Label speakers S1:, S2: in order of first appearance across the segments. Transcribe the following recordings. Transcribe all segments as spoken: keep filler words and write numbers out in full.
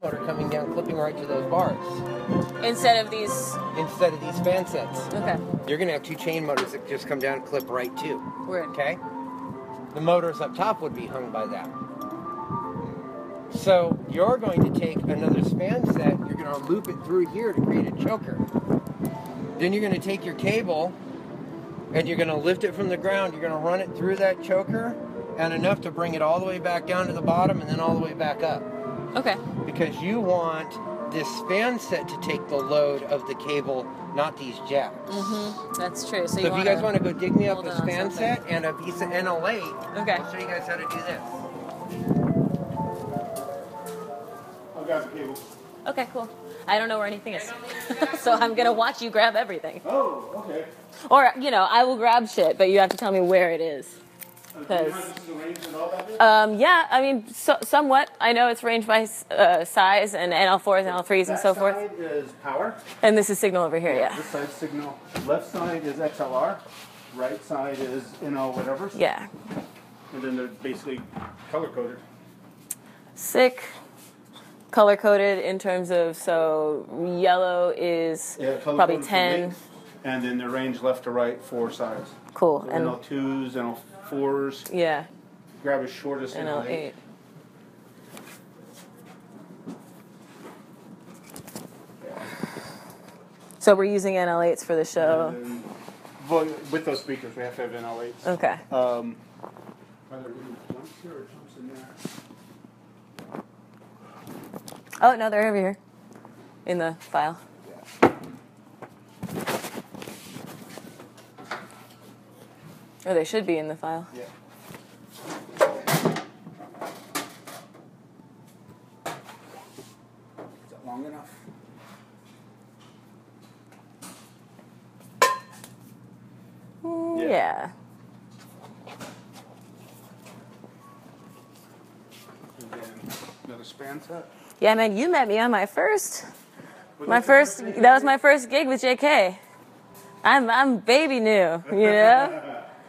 S1: motor coming down, clipping right to those bars.
S2: Instead of these...
S1: Instead of these fan sets.
S2: Okay.
S1: You're going to have two chain motors that just come down and clip right too.
S2: Weird.
S1: Okay? The motors up top would be hung by that. So you're going to take another span set, you're going to loop it through here to create a choker. Then you're going to take your cable and you're going to lift it from the ground. You're going to run it through that choker and enough to bring it all the way back down to the bottom and then all the way back up.
S2: Okay.
S1: Because you want this span set to take the load of the cable, not these jacks.
S2: Mm-hmm. That's true. So,
S1: So
S2: you
S1: if you guys want to go dig me up
S2: hold
S1: a
S2: on
S1: span
S2: something.
S1: set and a piece of N L eight,
S2: Okay.
S1: I'll show you guys how to do this.
S3: I've got the cable.
S2: Okay, cool. I don't know where anything is. So I'm going to watch you grab everything.
S3: Oh, okay.
S2: Or, you know, I will grab shit, but you have to tell me where it is.
S3: Uh, do you know
S2: Because,
S3: how this is arranged and all that?
S2: um, yeah, I mean, so, somewhat. I know it's ranged by uh, size and N L fours, N L threes, and
S3: That
S2: so forth.
S3: side is power.
S2: And this is signal over here, yeah.
S3: This side's signal. Left side is X L R. Right side is N O whatever.
S2: Yeah.
S3: And then they're basically color coded.
S2: Sick. Color coded in terms of, so yellow is
S3: Yeah, color
S2: probably
S3: coded for
S2: ten.
S3: mix. And then they're ranged left to right, four sides.
S2: Cool.
S3: So
S2: And
S3: N L twos, N L fours.
S2: yeah,
S3: Grab as shortest
S2: N L eight. So we're using N L eights for the show.
S3: And, well, with those speakers, we have to have N L eights.
S2: Okay.
S3: Um, are there any jumps here or jumps in there?
S2: Oh, no, they're over here in the file. Oh, they should be in the file.
S3: Yeah. Is that long enough?
S2: Mm,
S3: Yeah.
S2: yeah.
S3: And then another span set.
S2: Yeah, man, you met me on my first,
S3: Was
S2: my
S3: that the
S2: first,
S3: thing?
S2: that was my first gig with J K. I'm, I'm baby new, you know?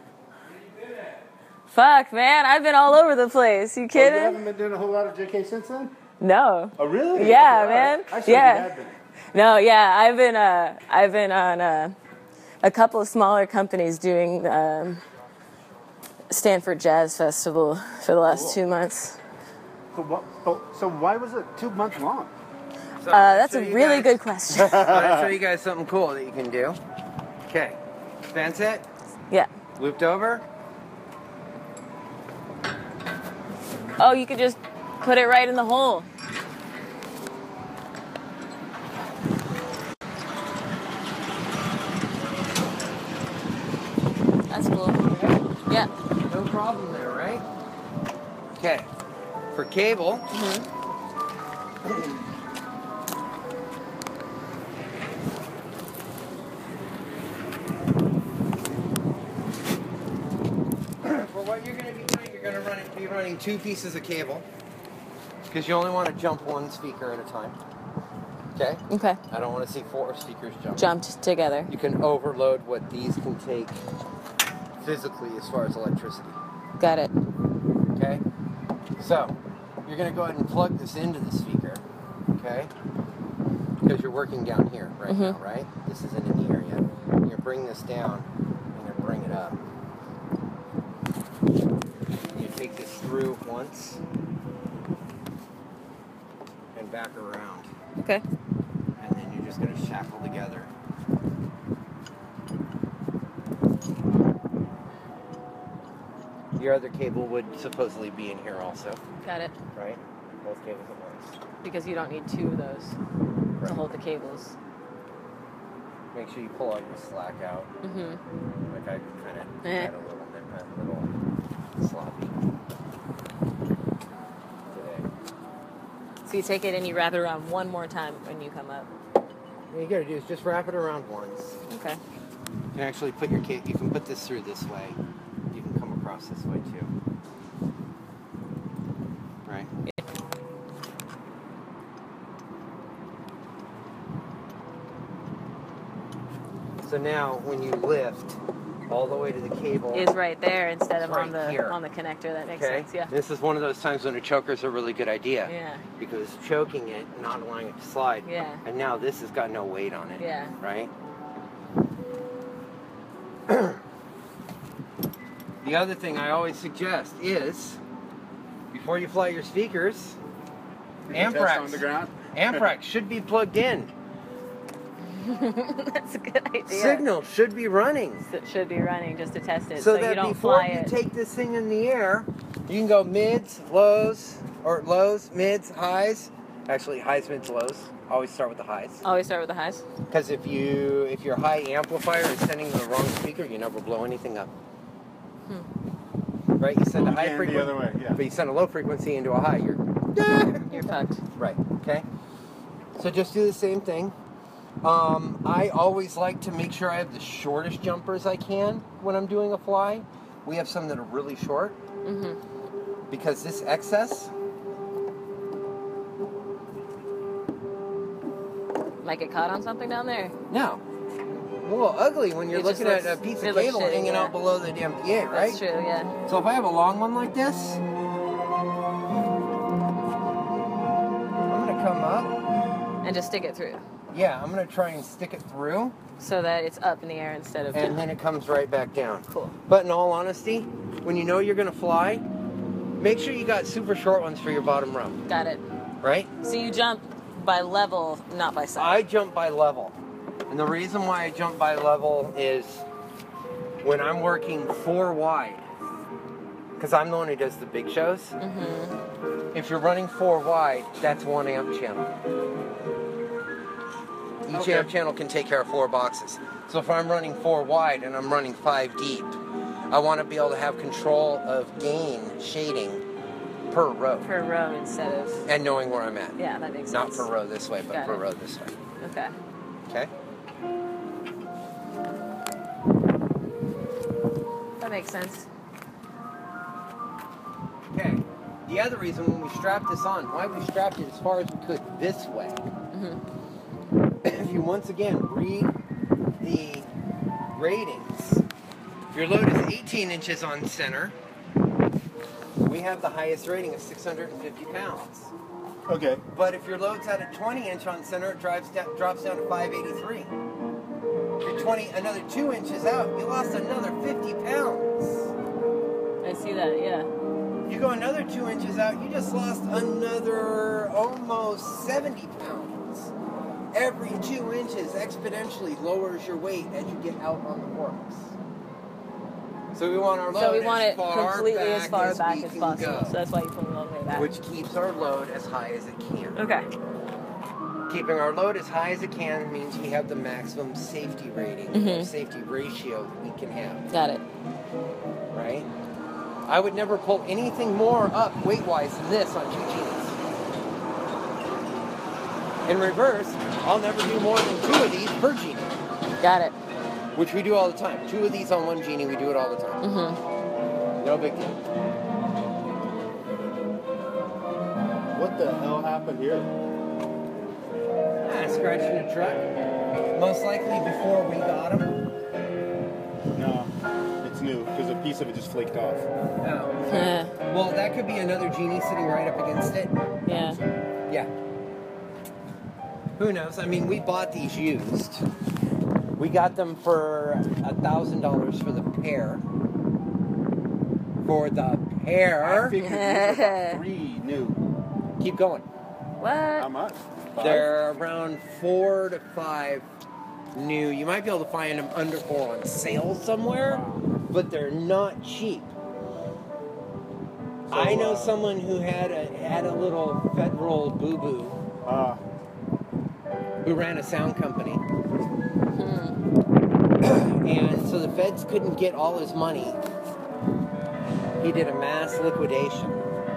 S2: Fuck, man, I've been all over the place. You
S3: Oh, you
S2: kidding?
S3: haven't been doing a whole lot of J K since then?
S2: No.
S3: Oh, really?
S2: Yeah,
S3: Okay,
S2: man.
S3: all right. I thought
S2: Yeah.
S3: you had been.
S2: No, yeah, I've been, uh, I've been on uh, a couple of smaller companies doing um, Stanford Jazz Festival for the last
S3: Cool.
S2: two months.
S3: So, what, oh, so why was it two months long?
S1: So,
S2: Uh, that's
S1: show
S2: a
S1: you
S2: really
S1: guys-
S2: good question.
S1: I'm going to show you guys something cool that you can do. Okay. Span set,
S2: Yeah.
S1: looped over.
S2: Oh, you could just put it right in the hole. That's cool. Yeah.
S1: No problem there, right? Okay. For cable, for what you're going to be doing, you're going to run, be running two pieces of cable because you only want to jump one speaker at a time. Okay?
S2: Okay.
S1: I don't want to see four speakers jump.
S2: Jumped together.
S1: You can overload what these can take physically as far as electricity.
S2: Got it.
S1: Okay? So, you're going to go ahead and plug this into the speaker. Okay? Because you're working down here right
S2: Mm-hmm.
S1: now, right? This isn't in the area. You're going to bring this down and you're going to bring it up. You take this through once and back around.
S2: Okay.
S1: And then you're just going to shackle together. Your other cable would supposedly be in here also,
S2: Got it.
S1: right? Both cables at once.
S2: Because you don't need two of those
S1: Right.
S2: to hold the cables.
S1: Make sure you pull all your slack out.
S2: Mm-hmm.
S1: Like I kind of
S2: Eh.
S1: had a little bit, a little sloppy today.
S2: So you take it and you wrap it around one more time when you come up.
S1: What you gotta do is just wrap it around once.
S2: Okay.
S1: You can actually put your ca- you can put this through this way. You can come across this way too. Right? So now when you lift, all the way to the cable.
S2: Is right there instead of
S1: It's
S2: on
S1: right
S2: the
S1: here.
S2: on the connector. That makes
S1: Okay?
S2: sense. Yeah.
S1: This is one of those times when a choker is a really good idea.
S2: Yeah.
S1: Because choking it, not allowing it to slide.
S2: Yeah.
S1: And now this has got no weight on it.
S2: Yeah.
S1: Right? The other thing I always suggest is, before you fly your speakers, Amprax.
S3: On the ground.
S1: Amprax should be plugged in.
S2: That's a good idea.
S1: Signal should be running.
S2: It should be running just to test it,
S1: So,
S2: so,
S1: that
S2: you don't
S1: before
S2: fly
S1: you
S2: it.
S1: take this thing in the air, you can go mids, lows, or lows, mids, highs. Actually, highs, mids, lows. Always start with the highs.
S2: Always start with the highs.
S1: Because if you if your high amplifier is sending the wrong speaker, you never blow anything up.
S2: Hmm.
S1: Right? You send a high
S3: And
S1: frequency,
S3: the other way, yeah.
S1: but you send a low frequency into a high, you're
S2: You're fucked.
S1: right. Okay. So just do the same thing. Um, I always like to make sure I have the shortest jumpers I can when I'm doing a fly. We have some that are really short
S2: Mm-hmm.
S1: because this excess.
S2: Might get caught on something down there.
S1: No. A little ugly when you're
S2: It just
S1: looking at
S2: looks-
S1: a piece
S2: it
S1: of
S2: looks
S1: cable
S2: shitty,
S1: hanging
S2: yeah.
S1: out below the damn P A, right?
S2: That's true. Yeah.
S1: So if I have a long one like this, I'm gonna come up.
S2: And just stick it through,
S1: Yeah, I'm gonna try and stick it through,
S2: so that it's up in the air instead of.
S1: and then it comes right back down.
S2: Cool.
S1: But in all honesty, when you know you're gonna fly, make sure you got super short ones for your bottom row,
S2: Got it.
S1: right?
S2: So you jump by level, not by
S1: I
S2: size.
S1: jump by level. And the reason why I jump by level is when I'm working four wide, because I'm the one who does the big shows.
S2: Mm-hmm.
S1: If you're running four wide, that's one amp channel. Each
S3: Okay.
S1: amp channel can take care of four boxes. So if I'm running four wide and I'm running five deep, I want to be able to have control of gain shading per row
S2: Per row instead of.
S1: and knowing where I'm at.
S2: Yeah, that makes
S1: Not
S2: sense.
S1: per row this way, but
S2: Got
S1: per
S2: it.
S1: row this way.
S2: Okay.
S1: Okay?
S2: That makes sense.
S1: Okay. The other reason when we strapped this on, why we strapped it as far as we could this way.
S2: Mm-hmm.
S1: If you once again read the ratings, if your load is eighteen inches on center, we have the highest rating of six hundred fifty pounds.
S3: Okay.
S1: But if your load's at a twenty inch on center, it drives down, drops down to five eighty-three. If you're twenty, another two inches out, you lost another fifty pounds.
S2: I see that. Yeah.
S1: You go another two inches out, you just lost another almost seventy pounds. Every two inches exponentially lowers your weight as you get out on the works. So we want our load
S2: So we want
S1: as
S2: it
S1: far
S2: completely
S1: back
S2: as far back
S1: we
S2: as
S1: can
S2: possible.
S1: go,
S2: So that's why you pull it all the way back.
S1: which keeps our load as high as it can.
S2: Okay.
S1: Keeping our load as high as it can means we have the maximum safety rating,
S2: Mhm.
S1: or safety ratio that we can have,
S2: Got it.
S1: right? I would never pull anything more up weight-wise than this on two G's. In reverse, I'll never do more than two of these per Genie,
S2: Got it.
S1: which we do all the time. Two of these on one Genie, we do it all the time.
S2: Mm-hmm.
S1: No big deal.
S3: What the hell happened here?
S1: Ah, scratching a truck. Most likely before we got them.
S3: No, it's new because a piece of it just flaked off.
S1: Oh.
S2: Yeah.
S1: Well, that could be another Genie sitting right up against it.
S2: Yeah.
S1: Yeah. Who knows? I mean, we bought these used. We got them for a thousand dollars for the pair. For the
S3: I
S1: pair.
S3: figured these were three new.
S1: Keep going.
S2: What?
S3: How much? Five?
S1: They're around four to five new. You might be able to find them under or on sale somewhere, but they're not cheap.
S3: So,
S1: I know
S3: uh,
S1: someone who had a had a little federal boo boo
S3: Uh,
S1: who ran a sound company.
S2: Hmm.
S1: And so the feds couldn't get all his money. He did a mass liquidation.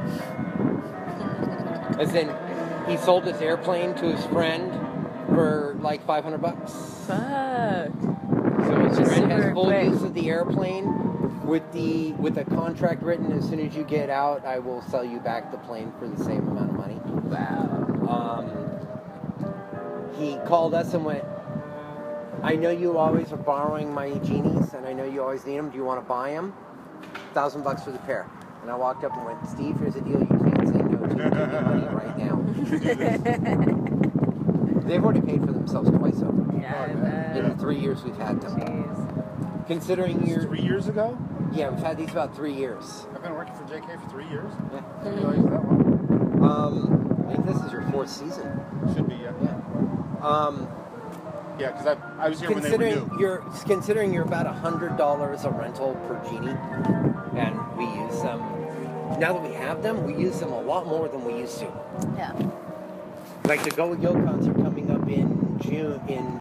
S1: As in, he sold his airplane to his friend for like five hundred bucks.
S2: Fuck.
S1: So his
S2: Just
S1: friend has
S2: super
S1: full
S2: quick.
S1: use of the airplane with the with a contract written. As soon as you get out, I will sell you back the plane for the same amount of money.
S2: Wow.
S1: Um, he called us and went, I know you always are borrowing my genies, and I know you always need them. Do you want to buy them? Thousand bucks for the pair. And I walked up and went, Steve, here's a deal you can't say no to. Give me money right now. They've already paid for themselves twice over.
S2: Yeah, I bet.
S1: In the three years we've had them.
S2: Jeez.
S1: Considering your
S3: Three years ago?
S1: yeah, we've had these about three years.
S3: I've been working for J K for three years.
S1: Yeah.
S3: I didn't realize that one.
S1: Um, I think this is your fourth season.
S3: Should be, yeah.
S1: Yeah. Um,
S3: Yeah, because I, I was here when they were
S1: considering
S3: new.
S1: you're considering you're about a hundred dollars a rental per genie, and we use them. Now that we have them, we use them a lot more than we used to.
S2: Yeah.
S1: Like the Go With Yo concert coming up in June in